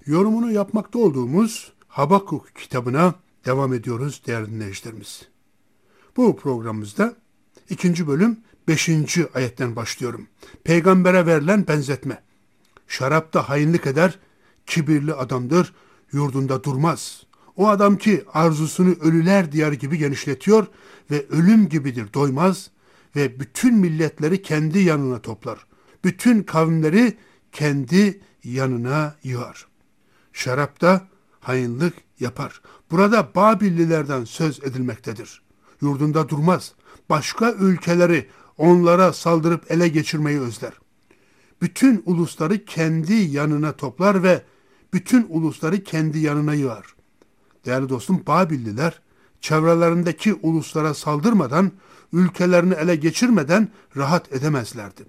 Yorumunu yapmakta olduğumuz Habakuk kitabına devam ediyoruz değerli dinleyicilerimiz. Bu programımızda 2. bölüm 5. ayetten başlıyorum. Peygambere verilen benzetme. Şarapta hainlik eder, kibirli adamdır, yurdunda durmaz. O adam ki arzusunu ölüler diyarı gibi genişletiyor ve ölüm gibidir doymaz ve bütün milletleri kendi yanına toplar. Bütün kavimleri kendi yanına yığar. Şarapta hainlik yapar. Burada Babillilerden söz edilmektedir. Yurdunda durmaz. Başka ülkeleri onlara saldırıp ele geçirmeyi özler. Bütün ulusları kendi yanına toplar ve bütün ulusları kendi yanına yığar. Değerli dostum, Babilliler çevrelerindeki uluslara saldırmadan, ülkelerini ele geçirmeden rahat edemezlerdi.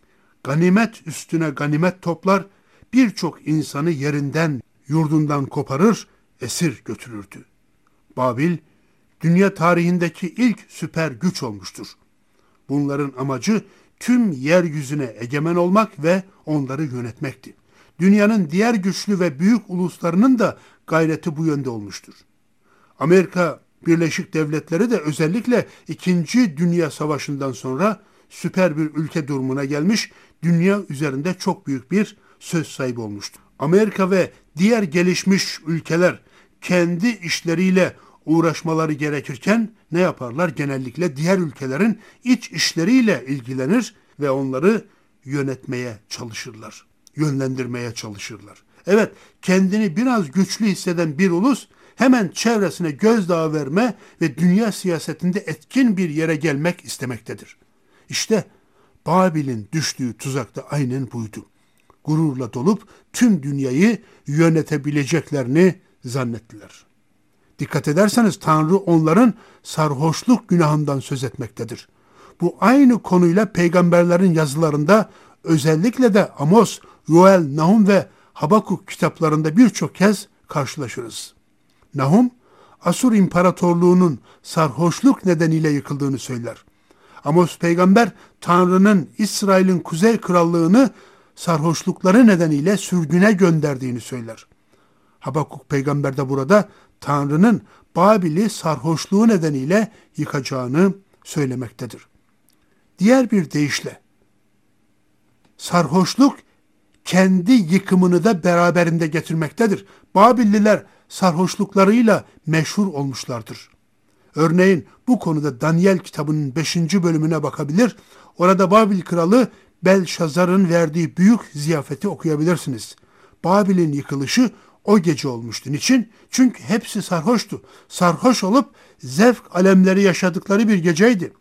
Ganimet üstüne ganimet toplar, birçok insanı yerinden, yurdundan koparır, esir götürürdü. Babil, dünya tarihindeki ilk süper güç olmuştur. Bunların amacı tüm yeryüzüne egemen olmak ve onları yönetmekti. Dünyanın diğer güçlü ve büyük uluslarının da gayreti bu yönde olmuştur. Amerika Birleşik Devletleri de özellikle 2. Dünya Savaşı'ndan sonra süper bir ülke durumuna gelmiş, dünya üzerinde çok büyük bir söz sahibi olmuştur. Amerika ve diğer gelişmiş ülkeler kendi işleriyle uğraşmaları gerekirken ne yaparlar? Genellikle diğer ülkelerin iç işleriyle ilgilenir ve onları yönetmeye çalışırlar, yönlendirmeye çalışırlar. Evet, kendini biraz güçlü hisseden bir ulus hemen çevresine gözdağı verme ve dünya siyasetinde etkin bir yere gelmek istemektedir. İşte Babil'in düştüğü tuzak da aynen buydu. Gururla dolup tüm dünyayı yönetebileceklerini zannettiler. Dikkat ederseniz Tanrı onların sarhoşluk günahından söz etmektedir. Bu aynı konuyla peygamberlerin yazılarında, özellikle de Amos, Yoel, Nahum ve Habakuk kitaplarında birçok kez karşılaşırız. Nahum, Asur İmparatorluğu'nun sarhoşluk nedeniyle yıkıldığını söyler. Amos peygamber, Tanrı'nın İsrail'in kuzey krallığını sarhoşlukları nedeniyle sürgüne gönderdiğini söyler. Habakuk peygamber de burada Tanrı'nın Babil'i sarhoşluğu nedeniyle yıkacağını söylemektedir. Diğer bir deyişle, sarhoşluk kendi yıkımını da beraberinde getirmektedir. Babilliler sarhoşluklarıyla meşhur olmuşlardır. Örneğin bu konuda Daniel kitabının 5. bölümüne bakabilir. Orada Babil kralı Belşazar'ın verdiği büyük ziyafeti okuyabilirsiniz. Babil'in yıkılışı o gece olmuştu. Niçin? Çünkü hepsi sarhoştu. Sarhoş olup zevk alemleri yaşadıkları bir geceydi.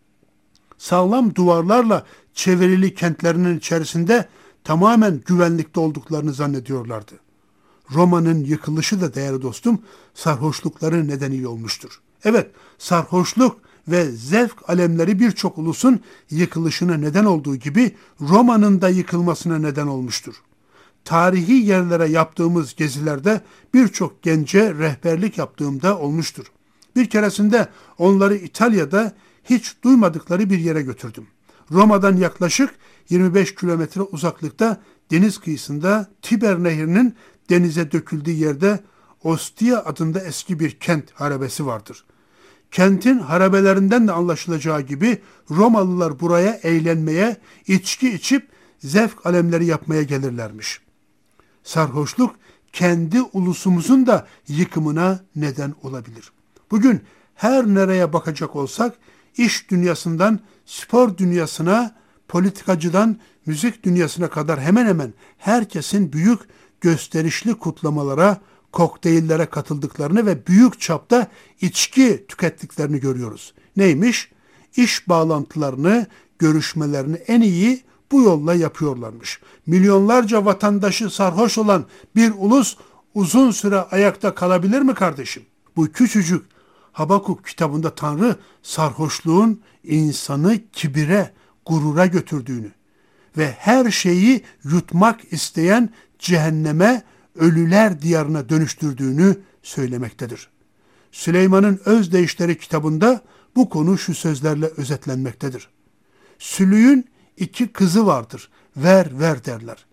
Sağlam duvarlarla çevrili kentlerinin içerisinde tamamen güvenlikte olduklarını zannediyorlardı. Roma'nın yıkılışı da değerli dostum sarhoşlukları nedeniyle olmuştur. Evet, sarhoşluk ve zevk alemleri birçok ulusun yıkılışına neden olduğu gibi Roma'nın da yıkılmasına neden olmuştur. Tarihi yerlere yaptığımız gezilerde birçok gence rehberlik yaptığımda olmuştur. Bir keresinde onları İtalya'da hiç duymadıkları bir yere götürdüm. Roma'dan yaklaşık 25 kilometre uzaklıkta deniz kıyısında Tiber Nehri'nin denize döküldüğü yerde Ostia adında eski bir kent harabesi vardır. Kentin harabelerinden de anlaşılacağı gibi Romalılar buraya eğlenmeye, içki içip zevk alemleri yapmaya gelirlermiş. Sarhoşluk kendi ulusumuzun da yıkımına neden olabilir. Bugün her nereye bakacak olsak, iş dünyasından spor dünyasına, politikacıdan müzik dünyasına kadar hemen hemen herkesin büyük gösterişli kutlamalara, kokteyllere katıldıklarını ve büyük çapta içki tükettiklerini görüyoruz. Neymiş? İş bağlantılarını, görüşmelerini en iyi bu yolla yapıyorlarmış. Milyonlarca vatandaşı sarhoş olan bir ulus uzun süre ayakta kalabilir mi kardeşim? Bu küçücük Habakuk kitabında Tanrı sarhoşluğun insanı kibire, gurura götürdüğünü ve her şeyi yutmak isteyen cehenneme, ölüler diyarına dönüştürdüğünü söylemektedir. Süleyman'ın Özdeyişleri kitabında bu konu şu sözlerle özetlenmektedir. Sülüğün 2 kızı vardır, ver ver derler.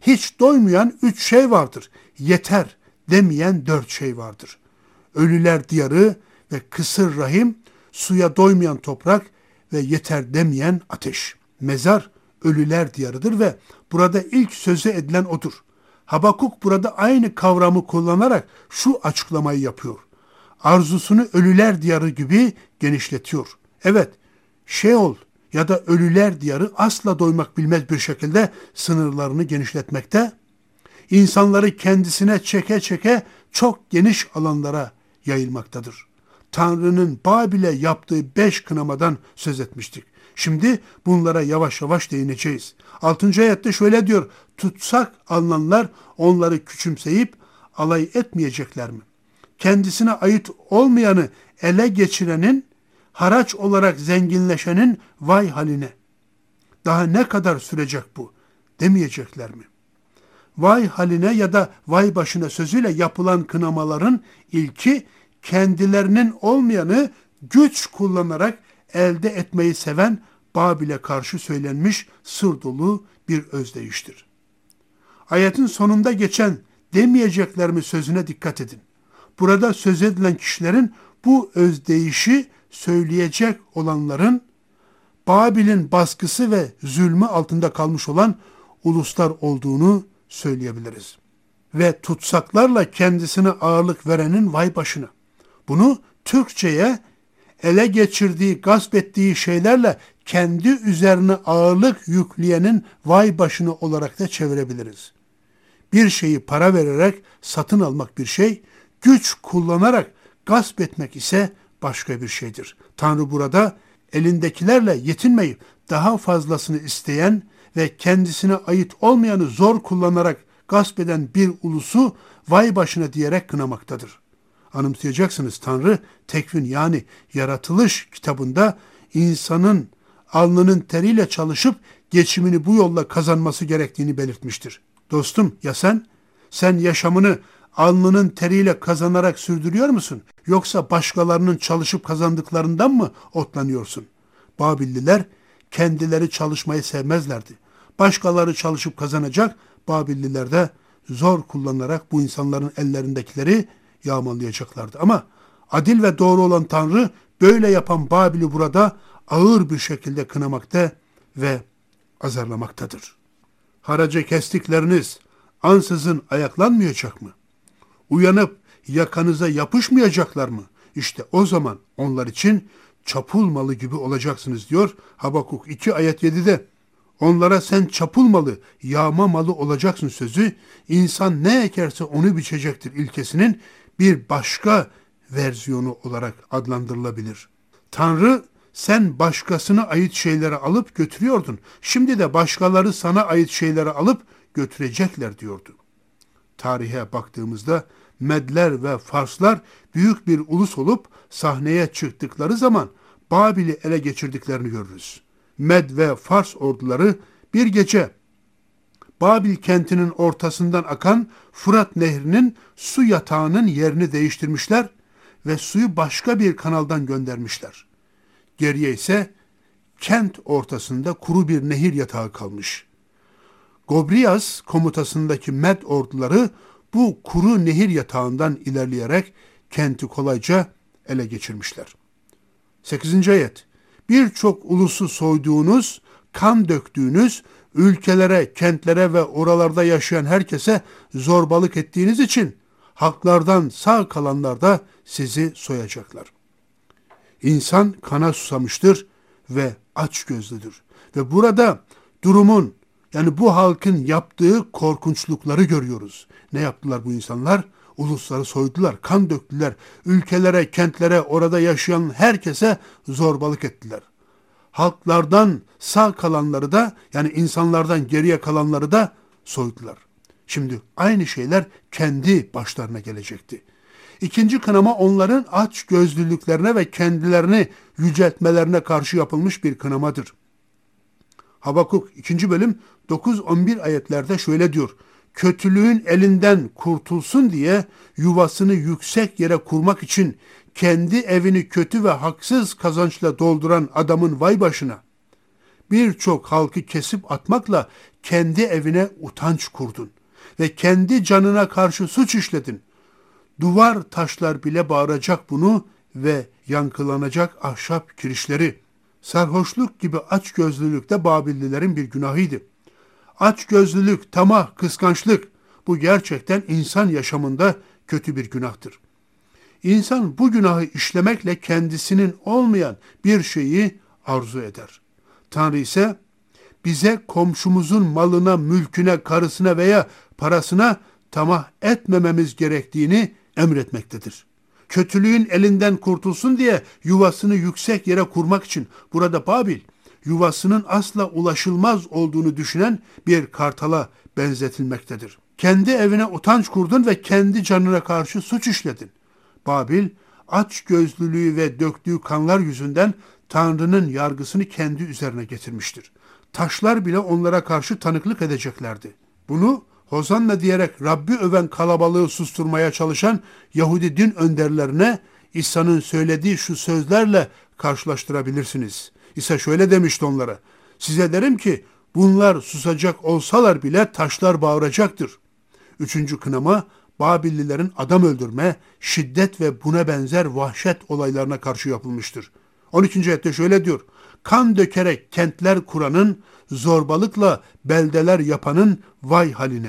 hiç doymayan 3 şey vardır. Yeter demeyen 4 şey vardır. Ölüler diyarı ve kısır rahim, suya doymayan toprak ve yeter demeyen ateş. Mezar ölüler diyarıdır ve burada ilk sözü edilen odur. Habakuk burada aynı kavramı kullanarak şu açıklamayı yapıyor. Arzusunu ölüler diyarı gibi genişletiyor. Evet, Şeol ya da ölüler diyarı asla doymak bilmez bir şekilde sınırlarını genişletmekte, insanları kendisine çeke çeke çok geniş alanlara yayılmaktadır. Tanrı'nın Babil'e yaptığı 5 kınamadan söz etmiştik. Şimdi bunlara yavaş yavaş değineceğiz. 6. ayette şöyle diyor, tutsak alınanlar onları küçümseyip alay etmeyecekler mi? Kendisine ait olmayanı ele geçirenin, haraç olarak zenginleşenin vay haline. Daha ne kadar sürecek bu demeyecekler mi? Vay haline ya da vay başına sözüyle yapılan kınamaların ilki kendilerinin olmayanı güç kullanarak elde etmeyi seven Babil'e karşı söylenmiş sır dolu bir özdeyiştir. Ayetin sonunda geçen demeyecekler mi sözüne dikkat edin. Burada söz edilen kişilerin bu özdeyişi söyleyecek olanların Babil'in baskısı ve zulmü altında kalmış olan uluslar olduğunu söyleyebiliriz. Ve tutsaklarla kendisine ağırlık verenin vay başına. Bunu Türkçe'ye ele geçirdiği, gasp ettiği şeylerle kendi üzerine ağırlık yükleyenin vay başına olarak da çevirebiliriz. Bir şeyi para vererek satın almak bir şey, güç kullanarak gasp etmek ise başka bir şeydir. Tanrı burada elindekilerle yetinmeyip daha fazlasını isteyen ve kendisine ait olmayanı zor kullanarak gasp eden bir ulusu vay başına diyerek kınamaktadır. Anımsayacaksınız, Tanrı Tekvin yani yaratılış kitabında insanın alnının teriyle çalışıp geçimini bu yolla kazanması gerektiğini belirtmiştir. Dostum ya sen? Sen yaşamını alnının teriyle kazanarak sürdürüyor musun? Yoksa başkalarının çalışıp kazandıklarından mı otlanıyorsun? Babilliler kendileri çalışmayı sevmezlerdi. Başkaları çalışıp kazanacak, Babilliler de zor kullanarak bu insanların ellerindekileri yağmalayacaklardı. Ama adil ve doğru olan Tanrı böyle yapan Babil'i burada ağır bir şekilde kınamakta ve azarlamaktadır. Haraca kestikleriniz ansızın ayaklanmayacak mı? Uyanıp yakanıza yapışmayacaklar mı? İşte o zaman onlar için çapul malı gibi olacaksınız diyor Habakuk 2 ayet 7'de. Onlara sen çapul malı, yağma malı olacaksın sözü, insan ne ekerse onu biçecektir ilkesinin bir başka versiyonu olarak adlandırılabilir. Tanrı, sen başkasına ait şeyleri alıp götürüyordun. Şimdi de başkaları sana ait şeyleri alıp götürecekler diyordu. Tarihe baktığımızda Medler ve Farslar büyük bir ulus olup sahneye çıktıkları zaman Babil'i ele geçirdiklerini görürüz. Med ve Fars orduları bir gece Babil kentinin ortasından akan Fırat Nehri'nin su yatağının yerini değiştirmişler ve suyu başka bir kanaldan göndermişler. Geriye ise kent ortasında kuru bir nehir yatağı kalmış. Gobrias komutasındaki Med orduları bu kuru nehir yatağından ilerleyerek kenti kolayca ele geçirmişler. 8. ayet. Birçok ulusu soyduğunuz, kan döktüğünüz, ülkelere, kentlere ve oralarda yaşayan herkese zorbalık ettiğiniz için halklardan sağ kalanlar da sizi soyacaklar. İnsan kana susamıştır ve açgözlüdür. Ve burada durumun, yani bu halkın yaptığı korkunçlukları görüyoruz. Ne yaptılar bu insanlar? Ulusları soydular, kan döktüler, ülkelere, kentlere, orada yaşayan herkese zorbalık ettiler. Halklardan sağ kalanları da, yani insanlardan geriye kalanları da soydular. Şimdi aynı şeyler kendi başlarına gelecekti. İkinci kınama onların aç gözlülüklerine ve kendilerini yüceltmelerine karşı yapılmış bir kınamadır. Habakuk 2. bölüm 9-11 ayetlerde şöyle diyor. Kötülüğün elinden kurtulsun diye yuvasını yüksek yere kurmak için kendi evini kötü ve haksız kazançla dolduran adamın vay başına. Birçok halkı kesip atmakla kendi evine utanç kurdun ve kendi canına karşı suç işledin. Duvar taşlar bile bağıracak bunu ve yankılanacak ahşap kirişleri. Sarhoşluk gibi açgözlülük de Babillilerin bir günahıydı. Açgözlülük, tamah, kıskançlık bu gerçekten insan yaşamında kötü bir günahtır. İnsan bu günahı işlemekle kendisinin olmayan bir şeyi arzu eder. Tanrı ise bize komşumuzun malına, mülküne, karısına veya parasına tamah etmememiz gerektiğini emretmektedir. Kötülüğün elinden kurtulsun diye yuvasını yüksek yere kurmak için burada Babil, yuvasının asla ulaşılmaz olduğunu düşünen bir kartala benzetilmektedir. Kendi evine utanç kurdun ve kendi canına karşı suç işledin. Babil, açgözlülüğü ve döktüğü kanlar yüzünden Tanrı'nın yargısını kendi üzerine getirmiştir. Taşlar bile onlara karşı tanıklık edeceklerdi. Bunu Hozanna diyerek Rabbi öven kalabalığı susturmaya çalışan Yahudi din önderlerine İsa'nın söylediği şu sözlerle karşılaştırabilirsiniz. İsa şöyle demişti onlara: size derim ki bunlar susacak olsalar bile taşlar bağıracaktır. 3. kınama Babillilerin adam öldürme, şiddet ve buna benzer vahşet olaylarına karşı yapılmıştır. 12. ayette şöyle diyor: kan dökerek kentler kuranın, zorbalıkla beldeler yapanın vay haline.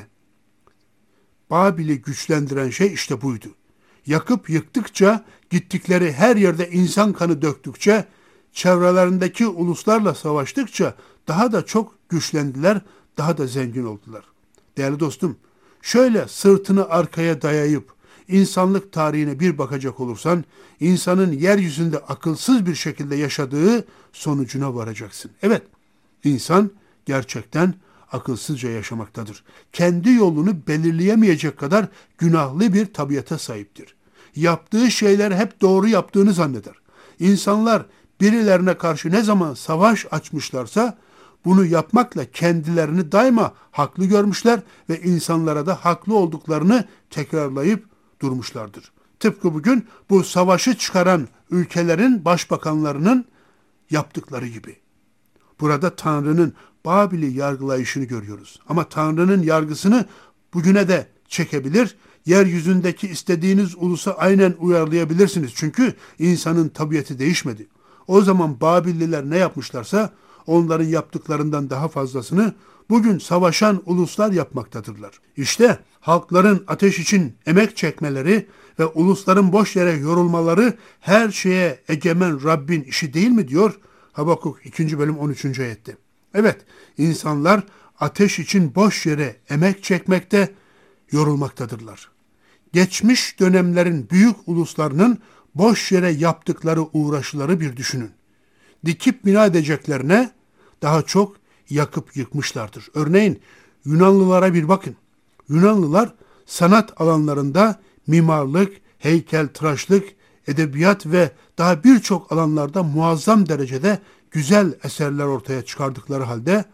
Babil'i güçlendiren şey işte buydu. Yakıp yıktıkça, gittikleri her yerde insan kanı döktükçe, çevrelerindeki uluslarla savaştıkça daha da çok güçlendiler, daha da zengin oldular. Değerli dostum, şöyle sırtını arkaya dayayıp insanlık tarihine bir bakacak olursan, insanın yeryüzünde akılsız bir şekilde yaşadığı sonucuna varacaksın. Evet, insan gerçekten akılsızca yaşamaktadır. Kendi yolunu belirleyemeyecek kadar günahlı bir tabiata sahiptir. Yaptığı şeyler hep doğru yaptığını zanneder. İnsanlar birilerine karşı ne zaman savaş açmışlarsa bunu yapmakla kendilerini daima haklı görmüşler ve insanlara da haklı olduklarını tekrarlayıp durmuşlardır. Tıpkı bugün bu savaşı çıkaran ülkelerin başbakanlarının yaptıkları gibi. Burada Tanrı'nın Babil'i yargılayışını görüyoruz. Ama Tanrı'nın yargısını bugüne de çekebilir, yeryüzündeki istediğiniz ulusa aynen uyarlayabilirsiniz. Çünkü insanın tabiatı değişmedi. O zaman Babilliler ne yapmışlarsa onların yaptıklarından daha fazlasını bugün savaşan uluslar yapmaktadırlar. İşte halkların ateş için emek çekmeleri ve ulusların boş yere yorulmaları her şeye egemen Rabbin işi değil mi diyor Habakuk 2. bölüm 13. ayette. Evet, insanlar ateş için boş yere emek çekmekte, yorulmaktadırlar. Geçmiş dönemlerin büyük uluslarının boş yere yaptıkları uğraşıları bir düşünün. Dikip bina edeceklerine daha çok yakıp yıkmışlardır. Örneğin Yunanlılara bir bakın. Yunanlılar sanat alanlarında mimarlık, heykeltıraşlık, edebiyat ve daha birçok alanlarda muazzam derecede güzel eserler ortaya çıkardıkları halde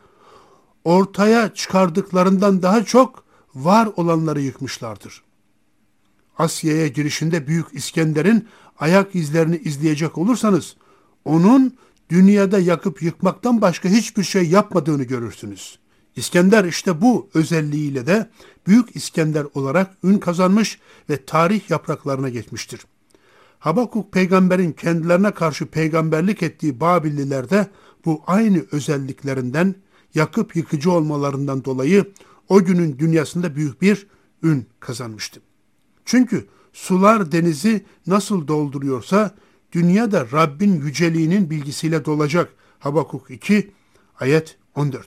ortaya çıkardıklarından daha çok var olanları yıkmışlardır. Asya'ya girişinde Büyük İskender'in ayak izlerini izleyecek olursanız onun dünyada yakıp yıkmaktan başka hiçbir şey yapmadığını görürsünüz. İskender işte bu özelliğiyle de Büyük İskender olarak ün kazanmış ve tarih yapraklarına geçmiştir. Habakuk peygamberin kendilerine karşı peygamberlik ettiği Babilliler de bu aynı özelliklerinden, yakıp yıkıcı olmalarından dolayı o günün dünyasında büyük bir ün kazanmıştı. Çünkü sular denizi nasıl dolduruyorsa dünya da Rabbin yüceliğinin bilgisiyle dolacak. Habakuk 2 ayet 14.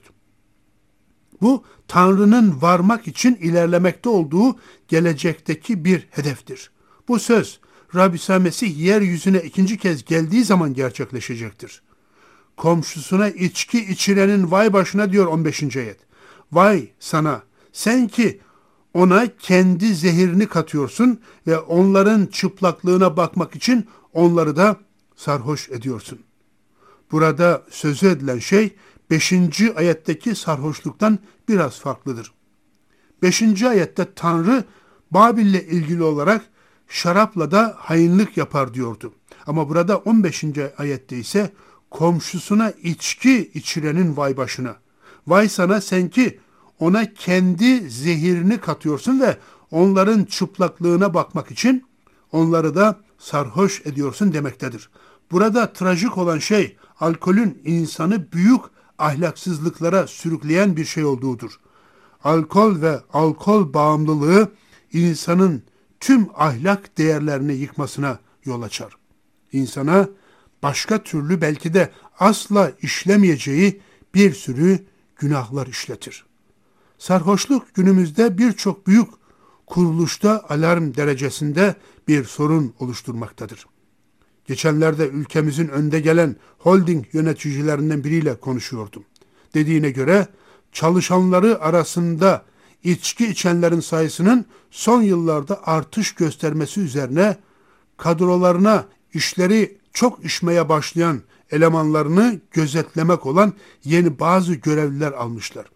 Bu Tanrı'nın varmak için ilerlemekte olduğu gelecekteki bir hedeftir. Bu söz Rab İsa Mesih yeryüzüne ikinci kez geldiği zaman gerçekleşecektir. Komşusuna içki içirenin vay başına diyor 15. ayet. Vay sana, sen ki ona kendi zehirini katıyorsun ve onların çıplaklığına bakmak için onları da sarhoş ediyorsun. Burada sözü edilen şey 5. ayetteki sarhoşluktan biraz farklıdır. 5. ayette Tanrı Babil'le ilgili olarak şarapla da hainlik yapar diyordu. Ama burada 15. ayette ise komşusuna içki içirenin vay başına. Vay sana sen ki ona kendi zehirini katıyorsun ve onların çıplaklığına bakmak için onları da sarhoş ediyorsun demektedir. Burada trajik olan şey alkolün insanı büyük ahlaksızlıklara sürükleyen bir şey olduğudur. Alkol ve alkol bağımlılığı insanın tüm ahlak değerlerini yıkmasına yol açar. İnsana başka türlü belki de asla işlemeyeceği bir sürü günahlar işletir. Sarhoşluk günümüzde birçok büyük kuruluşta alarm derecesinde bir sorun oluşturmaktadır. Geçenlerde ülkemizin önde gelen holding yöneticilerinden biriyle konuşuyordum. Dediğine göre çalışanları arasında içki içenlerin sayısının son yıllarda artış göstermesi üzerine kadrolarına işleri çok işmeye başlayan elemanlarını gözetlemek olan yeni bazı görevliler almışlar.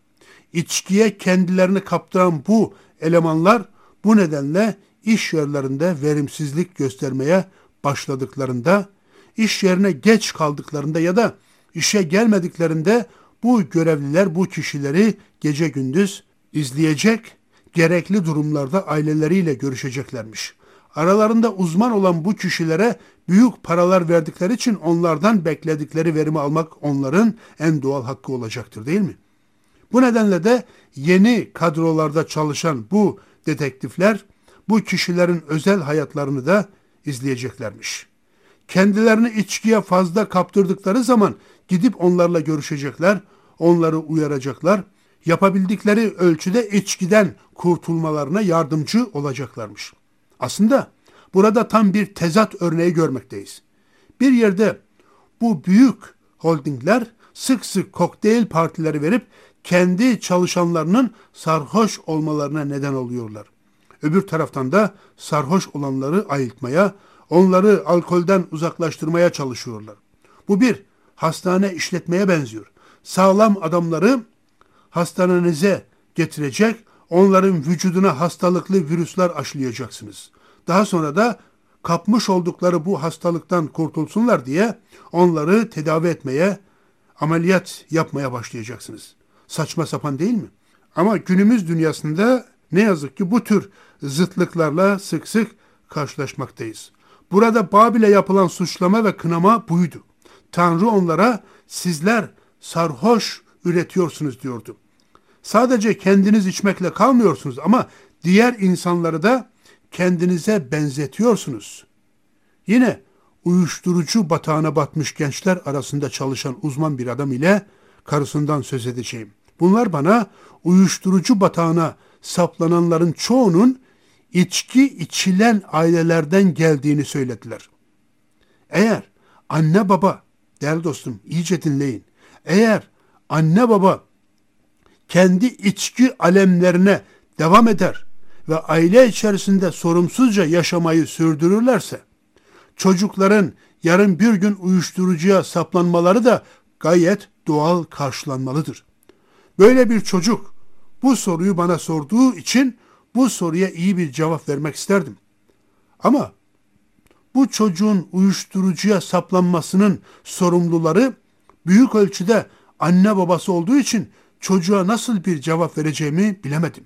İçkiye kendilerini kaptıran bu elemanlar bu nedenle iş yerlerinde verimsizlik göstermeye başladıklarında, iş yerine geç kaldıklarında ya da işe gelmediklerinde bu görevliler bu kişileri gece gündüz izleyecek, gerekli durumlarda aileleriyle görüşeceklermiş. Aralarında uzman olan bu kişilere büyük paralar verdikleri için onlardan bekledikleri verimi almak onların en doğal hakkı olacaktır, değil mi? Bu nedenle de yeni kadrolarda çalışan bu dedektifler bu kişilerin özel hayatlarını da izleyeceklermiş. Kendilerini içkiye fazla kaptırdıkları zaman gidip onlarla görüşecekler, onları uyaracaklar, yapabildikleri ölçüde içkiden kurtulmalarına yardımcı olacaklarmış. Aslında burada tam bir tezat örneği görmekteyiz. Bir yerde bu büyük holdingler sık sık kokteyl partileri verip kendi çalışanlarının sarhoş olmalarına neden oluyorlar. Öbür taraftan da sarhoş olanları ayıltmaya, onları alkolden uzaklaştırmaya çalışıyorlar. Bu bir hastane işletmeye benziyor. Sağlam adamları hastanenize getirecek, onların vücuduna hastalıklı virüsler aşılayacaksınız. Daha sonra da kapmış oldukları bu hastalıktan kurtulsunlar diye onları tedavi etmeye, ameliyat yapmaya başlayacaksınız. Saçma sapan değil mi? Ama günümüz dünyasında ne yazık ki bu tür zıtlıklarla sık sık karşılaşmaktayız. Burada Babil'e yapılan suçlama ve kınama buydu. Tanrı onlara sizler sarhoş üretiyorsunuz diyordu. Sadece kendiniz içmekle kalmıyorsunuz ama diğer insanları da kendinize benzetiyorsunuz. Yine uyuşturucu batağına batmış gençler arasında çalışan uzman bir adam ile karısından söz edeceğim. Bunlar bana uyuşturucu batağına saplananların çoğunun içki içilen ailelerden geldiğini söylediler. Eğer anne baba, değerli dostum iyice dinleyin. Eğer anne baba kendi içki alemlerine devam eder ve aile içerisinde sorumsuzca yaşamayı sürdürürlerse, çocukların yarın bir gün uyuşturucuya saplanmaları da gayet doğal karşılanmalıdır. Böyle bir çocuk bu soruyu bana sorduğu için bu soruya iyi bir cevap vermek isterdim. Ama bu çocuğun uyuşturucuya saplanmasının sorumluları büyük ölçüde anne babası olduğu için çocuğa nasıl bir cevap vereceğimi bilemedim.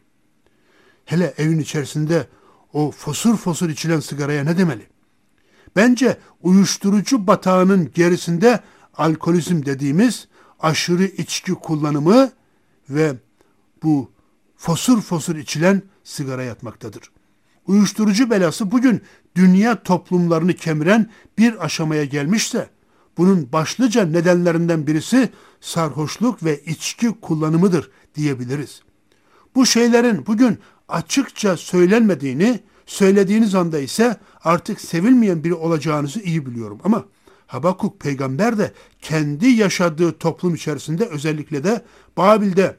Hele evin içerisinde o fosur fosur içilen sigaraya ne demeli? Bence uyuşturucu batağının gerisinde alkolizm dediğimiz aşırı içki kullanımı ve bu fosur fosur içilen sigara yatmaktadır. Uyuşturucu belası bugün dünya toplumlarını kemiren bir aşamaya gelmişse, bunun başlıca nedenlerinden birisi sarhoşluk ve içki kullanımıdır diyebiliriz. Bu şeylerin bugün açıkça söylenmediğini, söylediğiniz anda ise artık sevilmeyen biri olacağınızı iyi biliyorum. Ama Habakuk peygamber de kendi yaşadığı toplum içerisinde, özellikle de Babil'de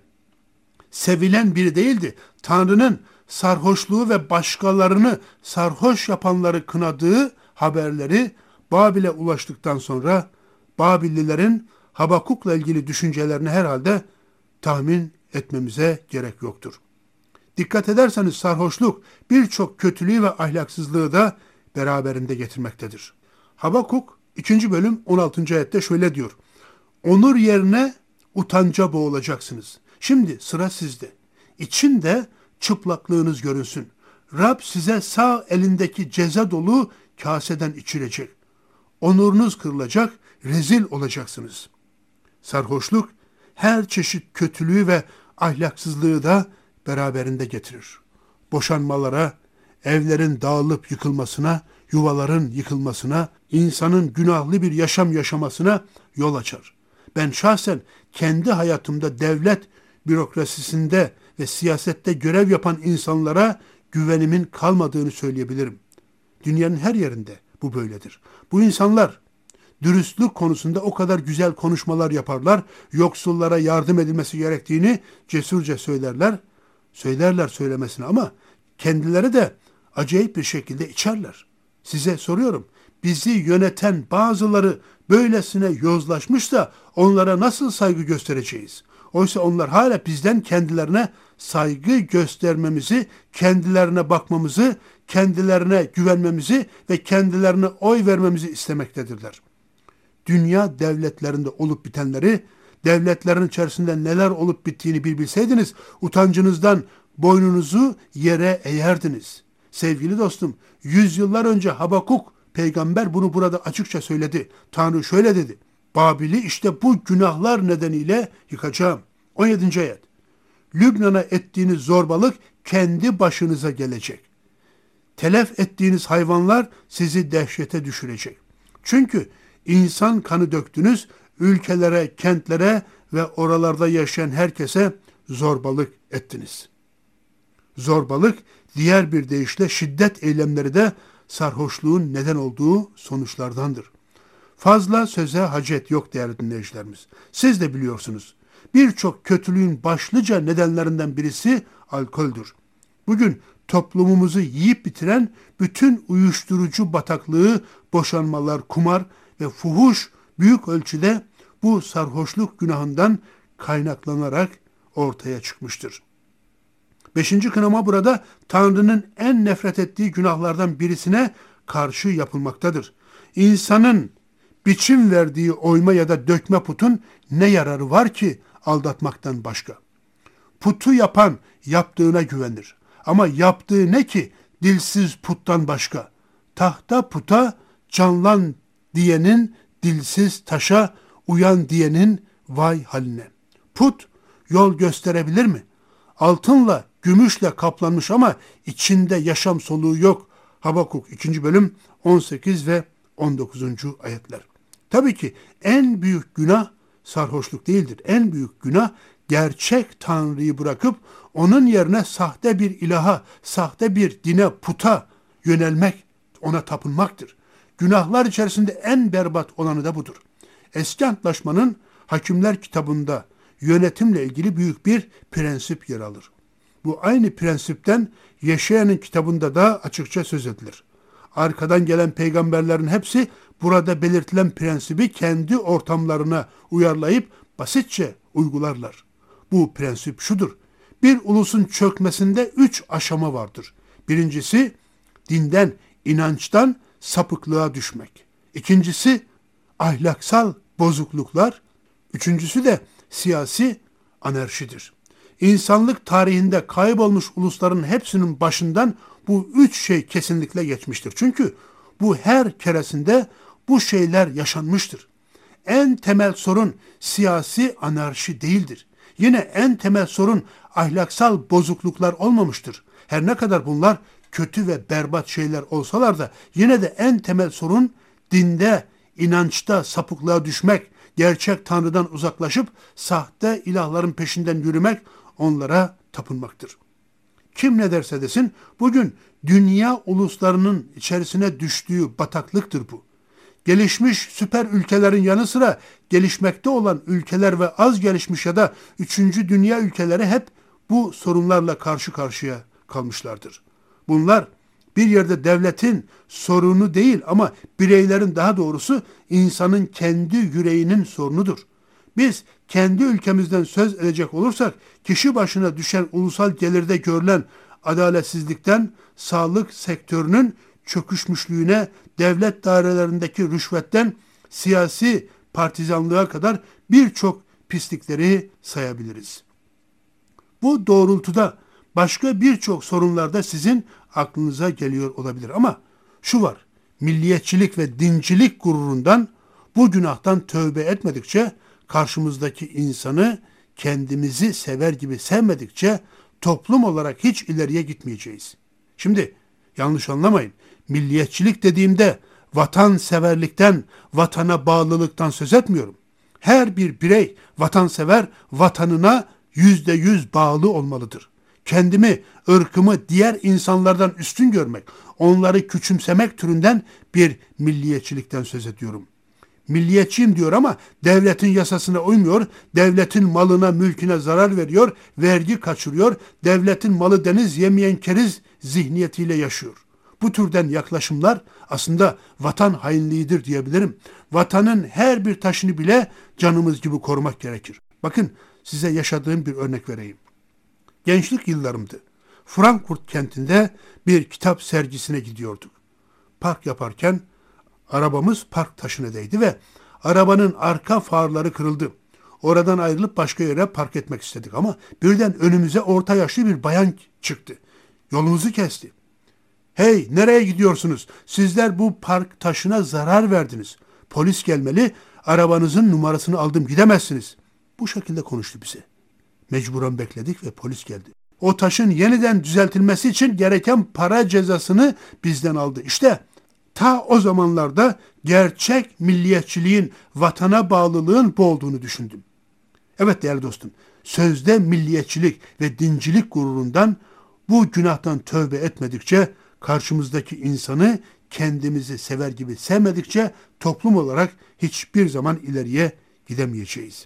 sevilen biri değildi. Tanrı'nın sarhoşluğu ve başkalarını sarhoş yapanları kınadığı haberleri Babil'e ulaştıktan sonra Babillilerin Habakuk'la ilgili düşüncelerini herhalde tahmin etmemize gerek yoktur. Dikkat ederseniz sarhoşluk birçok kötülüğü ve ahlaksızlığı da beraberinde getirmektedir. Habakuk 2. bölüm 16. ayette şöyle diyor. Onur yerine utanca boğulacaksınız. Şimdi sıra sizde. içinde çıplaklığınız görünsün. Rab size sağ elindeki ceza dolu kaseden içirecek. Onurunuz kırılacak, rezil olacaksınız. Sarhoşluk her çeşit kötülüğü ve ahlaksızlığı da beraberinde getirir. Boşanmalara, evlerin dağılıp yıkılmasına, yuvaların yıkılmasına, insanın günahlı bir yaşam yaşamasına yol açar. Ben şahsen kendi hayatımda devlet bürokrasisinde ve siyasette görev yapan insanlara güvenimin kalmadığını söyleyebilirim. Dünyanın her yerinde bu böyledir. Bu insanlar dürüstlük konusunda o kadar güzel konuşmalar yaparlar, yoksullara yardım edilmesi gerektiğini cesurca söylerler. Söylerler söylemesine ama kendileri de acayip bir şekilde içerler. Size soruyorum, bizi yöneten bazıları böylesine yozlaşmışsa onlara nasıl saygı göstereceğiz? Oysa onlar hala bizden kendilerine saygı göstermemizi, kendilerine bakmamızı, kendilerine güvenmemizi ve kendilerine oy vermemizi istemektedirler. Dünya devletlerinde olup bitenleri, devletlerin içerisinde neler olup bittiğini bir bilseydiniz, utancınızdan boynunuzu yere eğerdiniz. Sevgili dostum, yüzyıllar önce Habakuk peygamber bunu burada açıkça söyledi. Tanrı şöyle dedi: Babil'i işte bu günahlar nedeniyle yıkacağım. 17. ayet. Lübnan'a ettiğiniz zorbalık kendi başınıza gelecek. Telef ettiğiniz hayvanlar sizi dehşete düşürecek. Çünkü insan kanı döktünüz, ülkelere, kentlere ve oralarda yaşayan herkese zorbalık ettiniz. Zorbalık, diğer bir deyişle şiddet eylemleri de sarhoşluğun neden olduğu sonuçlardandır. Fazla söze hacet yok değerli dinleyicilerimiz. Siz de biliyorsunuz. Birçok kötülüğün başlıca nedenlerinden birisi alkoldür. Bugün toplumumuzu yiyip bitiren bütün uyuşturucu bataklığı, boşanmalar, kumar ve fuhuş büyük ölçüde bu sarhoşluk günahından kaynaklanarak ortaya çıkmıştır. 5. kınama burada Tanrı'nın en nefret ettiği günahlardan birisine karşı yapılmaktadır. İnsanın biçim verdiği oyma ya da dökme putun ne yararı var ki aldatmaktan başka? Putu yapan yaptığına güvenir. Ama yaptığı ne ki dilsiz puttan başka? Tahta puta canlan diyenin, dilsiz taşa uyan diyenin vay haline. Put yol gösterebilir mi? Altınla, gümüşle kaplanmış ama içinde yaşam soluğu yok. Habakuk 2. bölüm 18 ve 19. ayetler. Tabii ki en büyük günah sarhoşluk değildir. En büyük günah gerçek Tanrı'yı bırakıp onun yerine sahte bir ilaha, sahte bir dine, puta yönelmek, ona tapınmaktır. Günahlar içerisinde en berbat olanı da budur. Eski Antlaşmanın Hakimler kitabında yönetimle ilgili büyük bir prensip yer alır. Bu aynı prensipten Yeşaya'nın kitabında da açıkça söz edilir. Arkadan gelen peygamberlerin hepsi burada belirtilen prensibi kendi ortamlarına uyarlayıp basitçe uygularlar. Bu prensip şudur: bir ulusun çökmesinde 3 aşama vardır. Birincisi, dinden, inançtan sapıklığa düşmek. İkincisi, ahlaksal bozukluklar. Üçüncüsü de siyasi anarşidir. İnsanlık tarihinde kaybolmuş ulusların hepsinin başından bu 3 şey kesinlikle geçmiştir. Çünkü bu her keresinde bu şeyler yaşanmıştır. En temel sorun siyasi anarşi değildir. Yine en temel sorun ahlaksal bozukluklar olmamıştır. Her ne kadar bunlar kötü ve berbat şeyler olsalar da yine de en temel sorun dinde, inançta sapıklığa düşmek, gerçek Tanrı'dan uzaklaşıp sahte ilahların peşinden yürümek, onlara tapınmaktır. Kim ne derse desin, bugün dünya uluslarının içerisine düştüğü bataklıktır bu. Gelişmiş süper ülkelerin yanı sıra gelişmekte olan ülkeler ve az gelişmiş ya da 3. dünya ülkeleri hep bu sorunlarla karşı karşıya kalmışlardır. Bunlar bir yerde devletin sorunu değil ama bireylerin, daha doğrusu insanın kendi yüreğinin sorunudur. Biz kendi ülkemizden söz edecek olursak kişi başına düşen ulusal gelirde görülen adaletsizlikten sağlık sektörünün çöküşmüşlüğüne, devlet dairelerindeki rüşvetten siyasi partizanlığa kadar birçok pislikleri sayabiliriz. Bu doğrultuda başka birçok sorunlar da sizin aklınıza geliyor olabilir. Ama şu var, milliyetçilik ve dincilik gururundan, bu günahtan tövbe etmedikçe, karşımızdaki insanı kendimizi sever gibi sevmedikçe toplum olarak hiç ileriye gitmeyeceğiz. Şimdi yanlış anlamayın. Milliyetçilik dediğimde vatanseverlikten, vatana bağlılıktan söz etmiyorum. Her bir birey vatansever, vatanına %100 bağlı olmalıdır. Kendimi, ırkımı diğer insanlardan üstün görmek, onları küçümsemek türünden bir milliyetçilikten söz ediyorum. Milliyetçiyim diyor ama devletin yasasına uymuyor, devletin malına, mülküne zarar veriyor, vergi kaçırıyor, devletin malı deniz yemeyen keriz zihniyetiyle yaşıyor. Bu türden yaklaşımlar aslında vatan hainliğidir diyebilirim. Vatanın her bir taşını bile canımız gibi korumak gerekir. Bakın size yaşadığım bir örnek vereyim. Gençlik yıllarımdı. Frankfurt kentinde bir kitap sergisine gidiyorduk. Park yaparken arabamız park taşına değdi ve arabanın arka farları kırıldı. Oradan ayrılıp başka yere park etmek istedik ama birden önümüze orta yaşlı bir bayan çıktı. Yolumuzu kesti. "Hey, nereye gidiyorsunuz? Sizler bu park taşına zarar verdiniz. Polis gelmeli, arabanızın numarasını aldım, gidemezsiniz." Bu şekilde konuştu bize. Mecburen bekledik ve polis geldi. O taşın yeniden düzeltilmesi için gereken para cezasını bizden aldı. İşte ta o zamanlarda gerçek milliyetçiliğin, vatana bağlılığın bu olduğunu düşündüm. Evet değerli dostum, sözde milliyetçilik ve dincilik gururundan, bu günahtan tövbe etmedikçe, karşımızdaki insanı kendimizi sever gibi sevmedikçe toplum olarak hiçbir zaman ileriye gidemeyeceğiz.